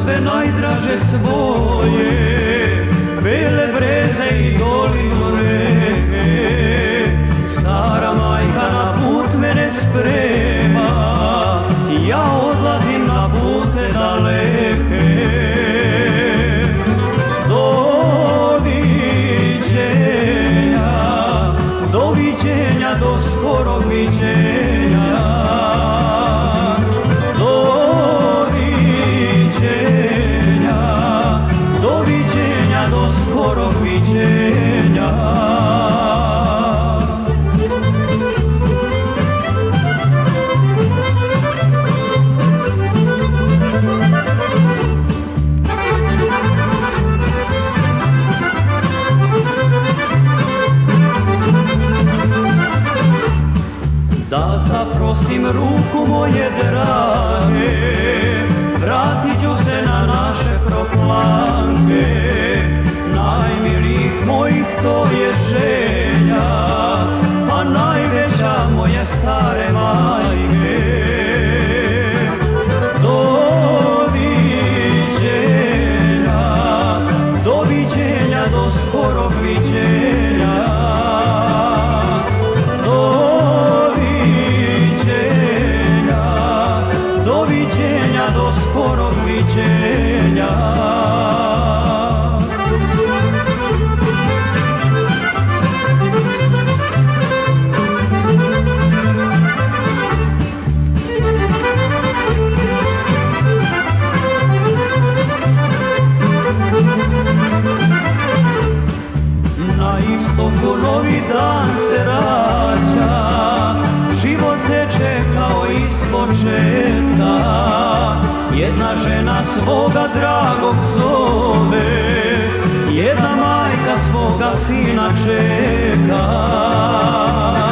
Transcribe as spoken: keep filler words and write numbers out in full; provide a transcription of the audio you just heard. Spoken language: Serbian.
sve najdraže svoje, bele breze i dolinu reke. Stara majka na put mene sprema, ja odlazim na pute daleke. Doviđenja, do skorog viđenja. Doviđenja, doviđenja, do skorog viđenja. Da zaprosim ruku moje drage, vratit ću se na naše proplanke. Najmilijih mojih to je želja, a najveća moje stare majke. Doviđenja, doviđenja, do skorog viđenja. Doviđenja, do skorog viđenja. Na istoku novi dan se rađa, život teče kao iz početka. Jedna žena svoga dragog zove, jedna majka svoga sina čeka.